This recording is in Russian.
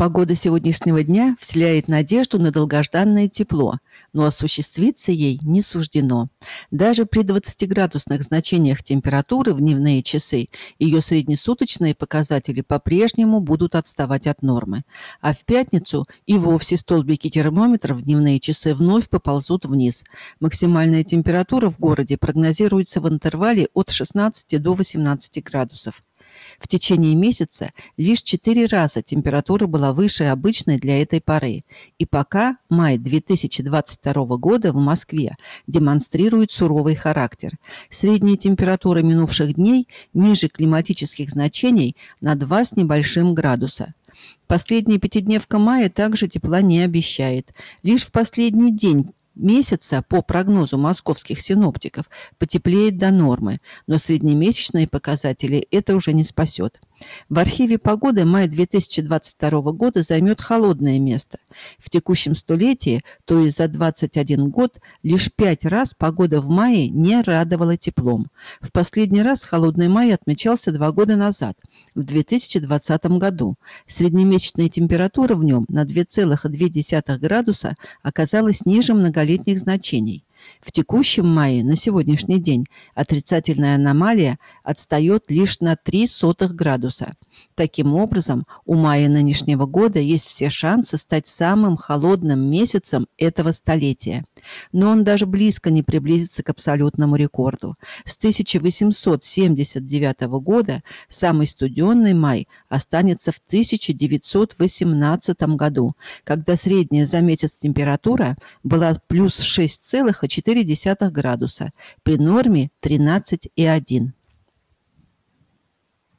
Погода сегодняшнего дня вселяет надежду на долгожданное тепло, но осуществиться ей не суждено. Даже при 20-градусных значениях температуры в дневные часы ее среднесуточные показатели по-прежнему будут отставать от нормы. А в пятницу и вовсе столбики термометров в дневные часы вновь поползут вниз. Максимальная температура в городе прогнозируется в интервале от 16 до 18 градусов. В течение месяца лишь 4 раза температура была выше обычной для этой поры. И пока май 2022 года в Москве демонстрирует суровый характер. Средняя температура минувших дней ниже климатических значений на 2 с небольшим градуса. Последняя пятидневка мая также тепла не обещает. Лишь в последний день месяца, по прогнозу московских синоптиков, потеплеет до нормы, но среднемесячные показатели это уже не спасет. В архиве погоды май 2022 года займет холодное место. В текущем столетии, то есть за 21 год, лишь 5 раз погода в мае не радовала теплом. В последний раз холодный май отмечался 2 года назад, в 2020 году. Среднемесячная температура в нем на 2,2 градуса оказалась ниже многолетних значений. В текущем мае на сегодняшний день отрицательная аномалия отстает лишь на 0,03 градуса. Таким образом, у мая нынешнего года есть все шансы стать самым холодным месяцем этого столетия. Но он даже близко не приблизится к абсолютному рекорду. С 1879 года самый студенный май останется в 1918 году, когда средняя за месяц температура была плюс 6,4 градуса, при норме 13,1.